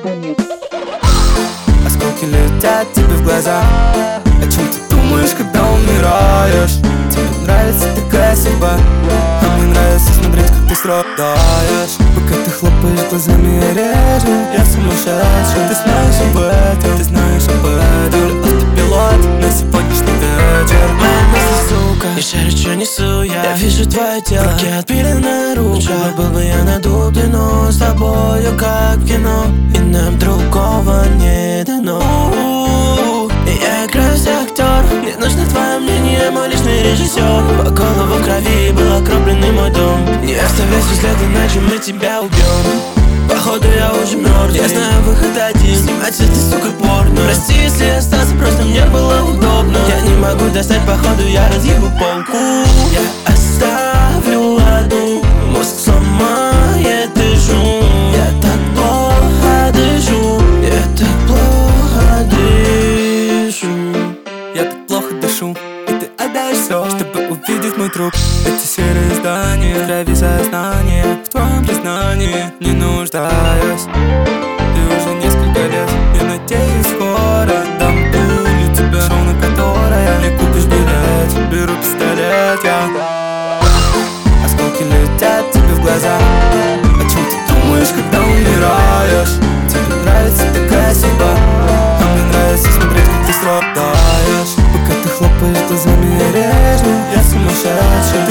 нет. Осколки летят тебе в глаза. О чем ты думаешь, когда умираешь? Тебе нравится такая судьба, а мне нравится смотреть, как ты страдаешь. Пока ты хлопаешь глазами, я режу. Я сумасшедший, ты знаешь об этом, ты знаешь об этом. Автопилот на сегодняшний вечер. Мои мысли, сука, и шарю, что несу я. Я вижу твое тело, руки отпиленная рука. Был бы я на дубле, но с тобою как в кино, и нам другого не дано. И я играю за актер. Мне нужно твое мнение, мой личный режиссер. По голову в крови был окропленный мой дом. Не оставляй след, иначе мы тебя убьем. Походу я уже мертв. Я знаю выход один: снимать с этой сукой порно. Прости, если остаться, просто мне было удобно. Я не могу достать, походу я разъебу полку. Я оставлю одну, мозг сломает и шум. Я так плохо дышу, я так плохо дышу. Я так плохо дышу, и ты отдаешь все, чтобы увидеть мой труп. Эти серые здания, в крови сознание. В твоем признании не нуждаюсь. Ты уже несколько лет, я надеюсь, скоро дам пулю тебе, шоу, на которое не купишь билет. Беру пистолет, я. Осколки летят тебе в глаза. О чем ты думаешь, когда умираешь? Тебе нравится такая судьба, а мне нравится смотреть, как ты страдаешь. Пока ты хлопаешь глазами, я режу. Я сумасшедший.